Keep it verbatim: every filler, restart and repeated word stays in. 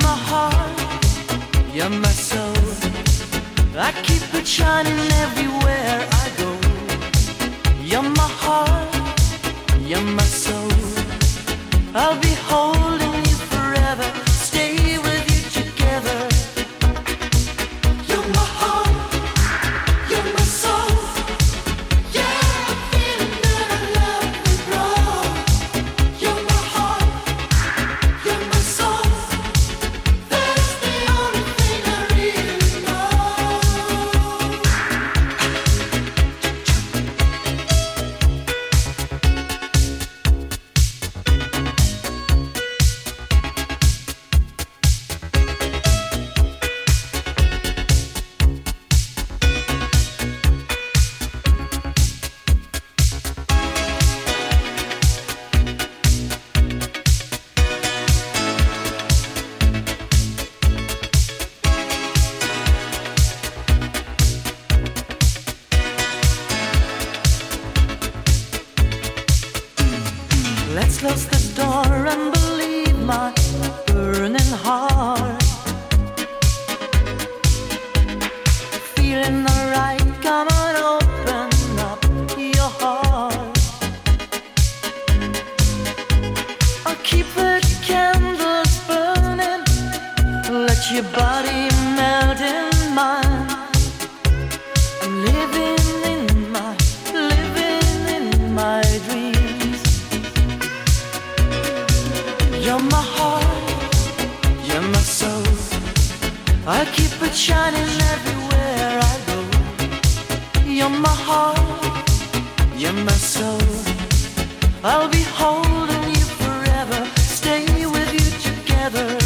my heart, you're my soul. I keep it shining everywhere I go. You're my heart, you're my soul. I'll be holding you forever, stay with you together. You're my heart, you're my soul. Yeah, I'm feeling that I love you, bro. You're my heart, you're my soul. That's the only thing I really know. Let's close the door and believe my burning heart. Feeling alright, come on, open up your heart. I'll keep the candles burning, let your body melt in mine. I'm living in my, living in my dreams. You're my heart, you're my soul. I keep it shining everywhere I go. You're my heart, you're my soul. I'll be holding you forever, stay with you together.